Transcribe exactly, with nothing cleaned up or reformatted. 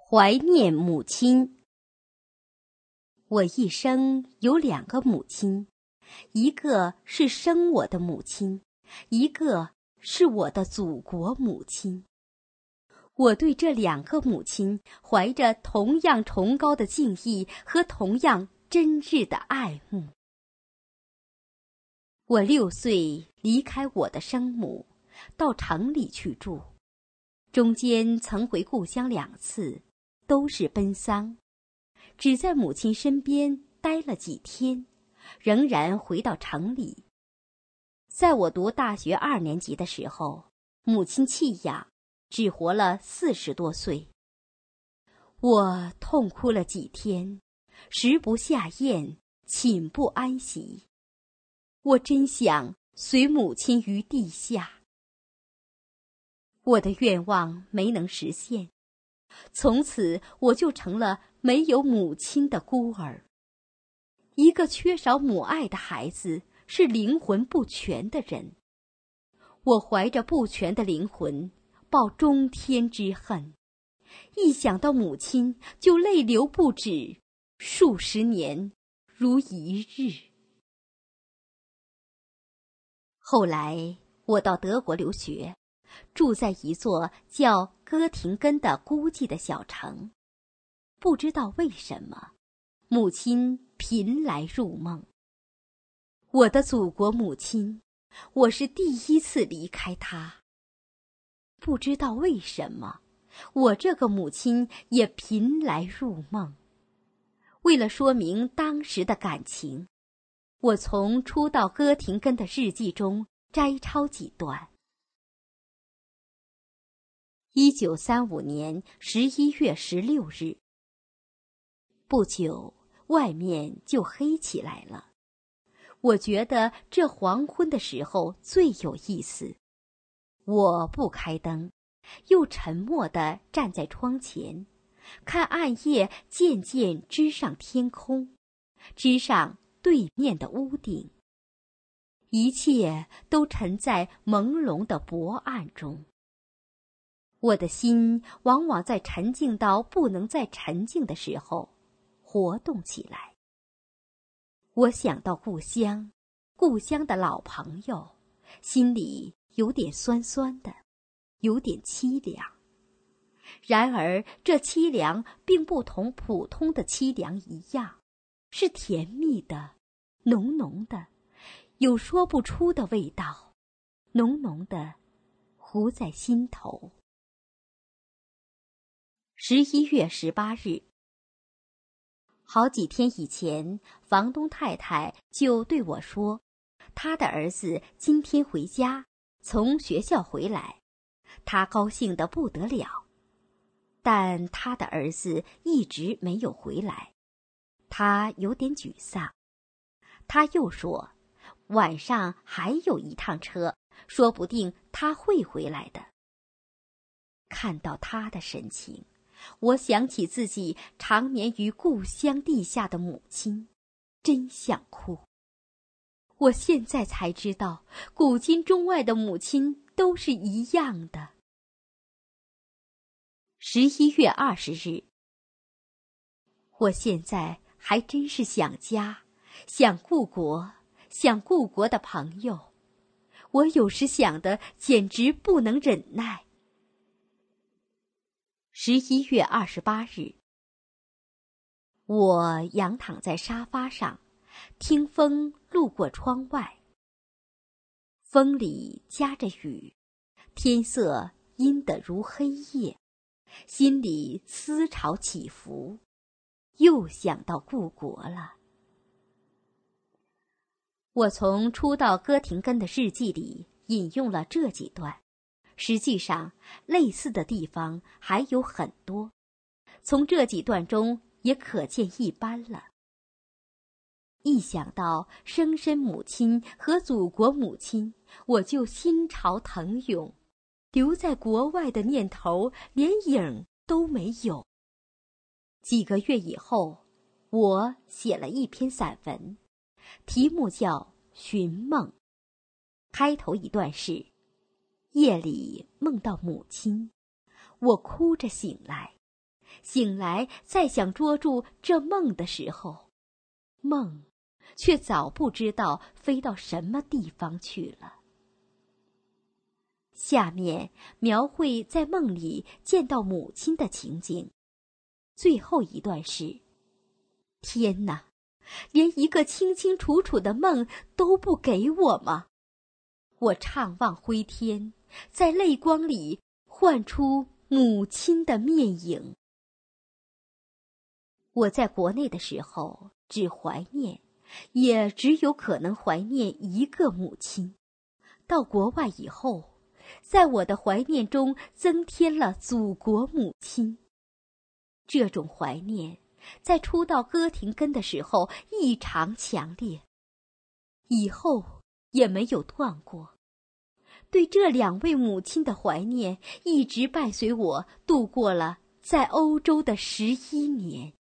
怀念母亲。我一生有两个母亲，一个是生我的母亲，一个是我的祖国母亲。我对这两个母亲怀着同样崇高的敬意和同样真挚的爱慕。我六岁离开我的生母，到城里去住，中间曾回故乡两次，都是奔丧，只在母亲身边待了几天，仍然回到城里。在我读大学二年级的时候，母亲弃养，只活了四十多岁。我痛哭了几天，食不下咽，寝不安息。我真想随母亲于地下。我的愿望没能实现，从此我就成了没有母亲的孤儿。一个缺少母爱的孩子是灵魂不全的人。我怀着不全的灵魂，抱中天之恨，一想到母亲就泪流不止，数十年如一日。后来我到德国留学，住在一座叫哥廷根的孤寂的小城。不知道为什么，母亲频来入梦。我的祖国母亲，我是第一次离开她。不知道为什么，我这个母亲也频来入梦。为了说明当时的感情，我从初到哥廷根的日记中摘抄几段。一九三五年十一月十六日，不久，外面就黑起来了。我觉得这黄昏的时候最有意思。我不开灯，又沉默地站在窗前，看暗夜渐渐支上天空，支上对面的屋顶。一切都沉在朦胧的薄暗中。我的心往往在沉静到不能再沉静的时候活动起来。我想到故乡，故乡的老朋友，心里有点酸酸的，有点凄凉。然而这凄凉并不同普通的凄凉一样，是甜蜜的，浓浓的，有说不出的味道，浓浓的糊在心头。十一月十八日，好几天以前，房东太太就对我说，她的儿子今天回家，从学校回来，她高兴得不得了。但她的儿子一直没有回来，她有点沮丧。她又说，晚上还有一趟车，说不定他会回来的。看到她的神情，我想起自己长眠于故乡地下的母亲，真想哭。我现在才知道，古今中外的母亲都是一样的。十一月二十日，我现在还真是想家，想故国，想故国的朋友。我有时想的简直不能忍耐。十一月二十八日，我仰躺在沙发上，听风路过窗外。风里夹着雨，天色阴得如黑夜，心里思潮起伏，又想到故国了。我从初到哥廷根的日记里引用了这几段。实际上，类似的地方还有很多，从这几段中也可见一斑了。一想到生身母亲和祖国母亲，我就心潮腾涌，留在国外的念头连影都没有。几个月以后，我写了一篇散文，题目叫《寻梦》。开头一段是，夜里梦到母亲，我哭着醒来， 醒来再想捉住这梦的时候，梦却早不知道飞到什么地方去了。下面描绘在梦里见到母亲的情景。最后一段是：天哪，连一个清清楚楚的梦都不给我吗？我怅望灰天，在泪光里唤出母亲的面影。我在国内的时候只怀念，也只有可能怀念一个母亲。到国外以后，在我的怀念中增添了祖国母亲。这种怀念在初到哥廷根的时候异常强烈，以后也没有断过。对这两位母亲的怀念一直伴随我度过了在欧洲的十一年。